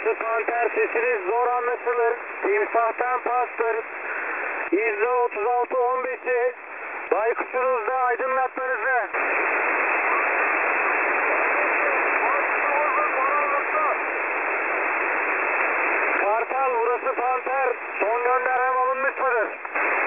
burası Panter, sesiniz zor anlaşılır. Timsahtan pastır. İzle 36-15'i. Baykuşunuzda aydınlatmanızı. Kartal, burası Panter. Son göndermem alınmış mıdır?